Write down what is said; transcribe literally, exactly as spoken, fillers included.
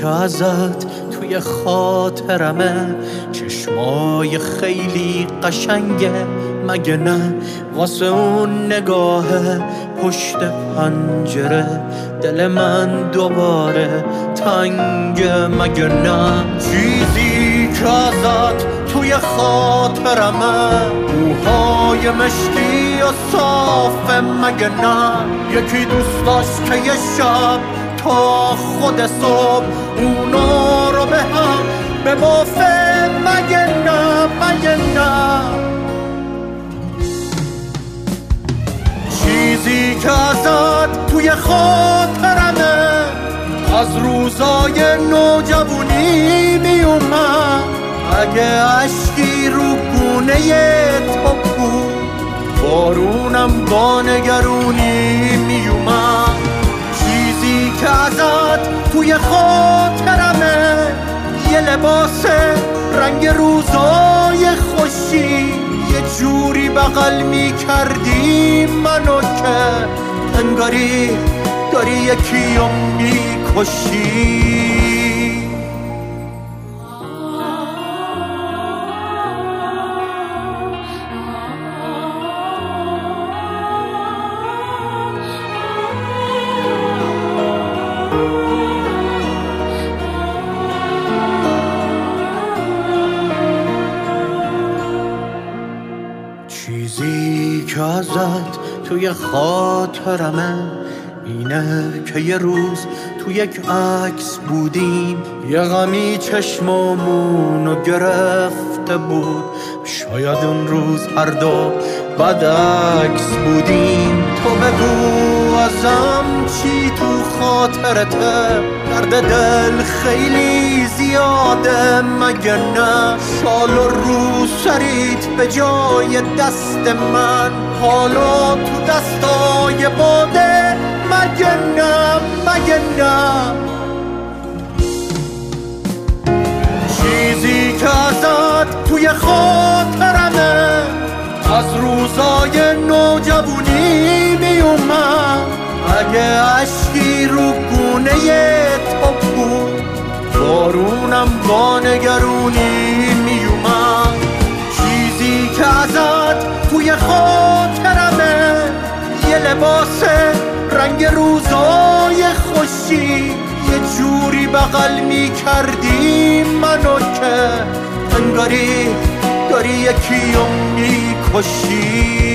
که ازت توی خاطرمه، چشمای خیلی قشنگه مگه نه؟ واسه اون نگاه پشت پنجره دل من دوباره تنگه مگه نه؟ چیزی که ازت توی خاطرمه، موهای مشکی و صافه مگه نه؟ یکی دوست داشت که یه شب تا خود صبح اونا رو به هم ببافه مگه نه؟ مگه نه؟ چیزی که ازت توی خاطرمه، از روزای نوجوانی میومد، اگه عشقی رو گونه تو بود بارونم با نگرونی میومد. چیزی که ازت توی خاطرمه، یه لباس رنگ روزای خوشی، یه جوری بغل میکردی منو که انگاری داری یکیو میکشی. چیزی که ازت توی خاطرمه اینه که یه روز تو یک عکس بودیم، یه غمی چشمامونو گرفته بود، شاید اون روز هر دو بد عکس بودیم. تو بگو ازم چی تو خاطرته، درد دل خیلی زیاده مگه نه؟ شال و رو سریت به جای دست من، حالا تو دستای باده مگه نه؟ مگه نه؟ چیزی که ازت توی خاطرمه، از روزای نوجوانی میومد، اگه عشقی رو گونه تو بود بارونم با نگرونی میومد. چیزی که ازت توی خاطرمه، یه لباس رنگ روزای خوشی، یه جوری بغل میکردی منو که انگاری داری یکیو میکشی.